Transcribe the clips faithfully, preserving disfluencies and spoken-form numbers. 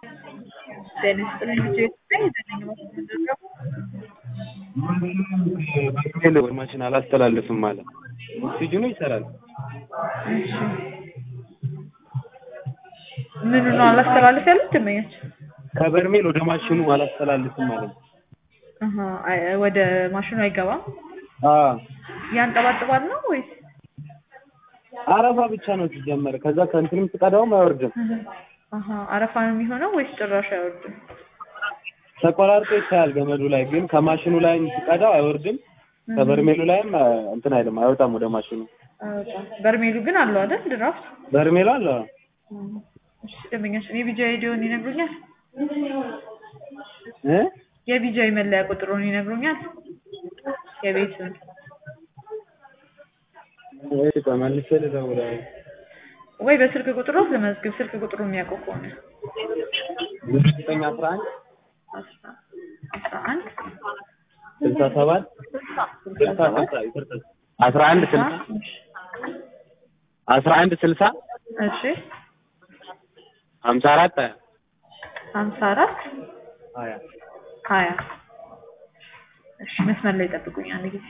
Dennis Religious Faith በኢሜል ወርማችን አላስተላልፍም ማለት ሲጁኑ ይሰራል። እሺ ምን ነው አላስተላልፍ ያሉት ደመኛች ከበርሜል ወደ ማሽኑ አላስተላልፍም ማለት አሃ ወደ ማሽኑ አይገባም። አዎ ያንጠባጥባል ነው ወይስ አረፋ ብቻ ነው ሲጀመር ከዛ ከእንትንም ትቀዳውም አይወርድም። አሃ አረፋ ነው የሚሆነው ወይስ ጭራሽ አይወርድም? ተቆራርጦ ይታያል ገመዱ ላይ ግን ከማሽኑ ላይ ትቀዳው አይወርድም። ከበርሜሉ ላይም እንትን አይደለም አይወጣም ወደ ማሽኑ። አይወጣም። በርሜሉ ግን አለው አይደል ድራፍት? በርሜሉ አለው። እሺ ደመኛሽ እኔ ቢጃ አይዲውን ይነግሩኛል? እ የቢጃ መለያ ቁጥሩን ይነግሩኛል? የቤቱን ወይ ተመልሼ ልደውላለሁ ወይ በስልክ ቁጥሩ ለመዝግብ ስልክ ቁጥሩ የሚያውቀው ከሆነ ዘጠኝ አስራ አንድ አስራ አንድ ስልሳ ሰባት አስራ አንድ ስልሳ አስራ አንድ ስልሳ እሺ ሀምሳ አራት ሀምሳ አራት ሀያ ሀያ እሺ መስመር ላይ ጠብቁኝ አንድ ጊዜ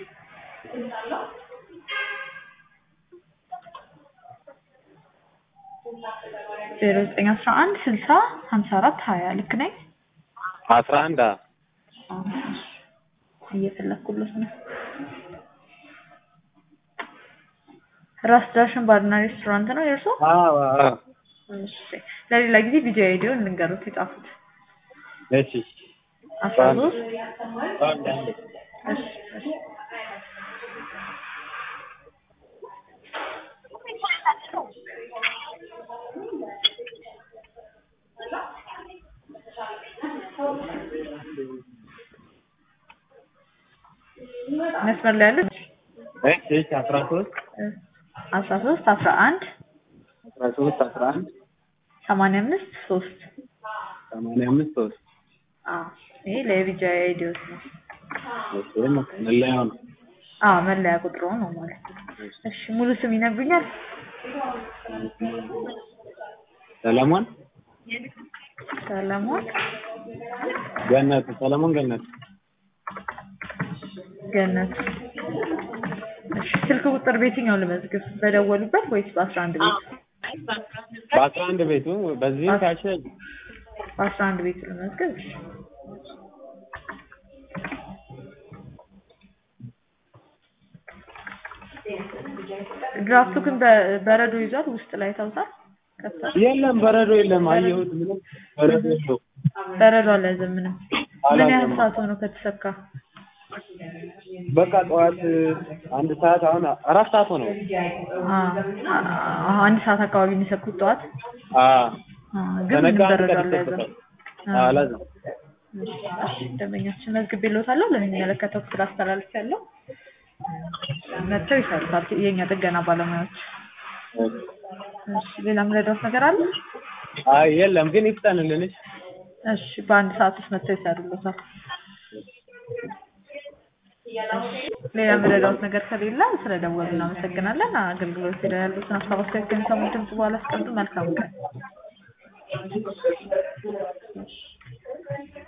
ዜሮ ዘጠኝ አስራ አንድ ስልሳ ሀምሳ አራት ሀያ ልክ ነኝ? አስራ አንድ እየፈለኩለት ነው። ራስ ዳሽን ባርና ሬስቶራንት ነው የእርሶ? አዎ አዎ። እሺ ለሌላ ጊዜ ቪዲዮ አይዲውን ልንገሩት የጻፉት። እሺ አስራ ሶስት እሺ እሺ መስመር ላይ ያለው እሺ እሺ አስራ ሶስት አስራ ሶስት አስራ አንድ አስራ ሶስት አስራ አንድ ሰማንያ አምስት ሶስት ሰማንያ አምስት ሶስት አዎ ይሄ ለቪጃ አይዲዮስ ነው። እሺ መለያው ነው። አዎ መለያ ቁጥሩ ነው ማለት ነው። እሺ ሙሉ ስም ይነግሩኛል? ሰለሞን ሰለሞን ገነት ሰለሞን ገነት ገነት እሺ ስልክ ቁጥር ቤትኛው ለመዝገብ በደወሉበት ወይስ በአስራ አንድ ቤት? በአስራ አንድ ቤቱ በዚህ ታች በአስራ አንድ ቤት ለመዝገብ ድራፍቱ ግን በረዶ ይዟል ውስጥ ላይ ታውታል? የለም በረዶ የለም አየሁት ምንም በረዶ የለው በረዶ አልያዘም ምንም ምን ያህል ሰዓት ሆኖ ከተሰካ? በቃ ጠዋት አንድ ሰዓት አሁን አራት ሰዓት ሆኖ አዎ አንድ ሰዓት አካባቢ የሚሰኩት ጠዋት አዎ ግን ምን በረዶ አልያዘም አላዘም እሺ ደንበኛችን መዝግቤልዎታለሁ ለሚመለከተው ክፍል አስተላልፌያለሁ መጥተው ይሰሩታል የኛ ጥገና ባለሙያዎች እሺ ሌላ ምረዳዎት ነገር አለ? አይ የለም ግን ይፍጠንልን እሺ በአንድ ሰዓት ውስጥ መጥተው ይሰሩልዎታል ሌላ ምረዳዎት ነገር ከሌለ ስለደወሉ እናመሰግናለን አገልግሎት ላይ ያሉትን ሀሳብ አስተያየት ከሚሰሙ ድምጽ በኋላ አስቀምጡ መልካም ቀን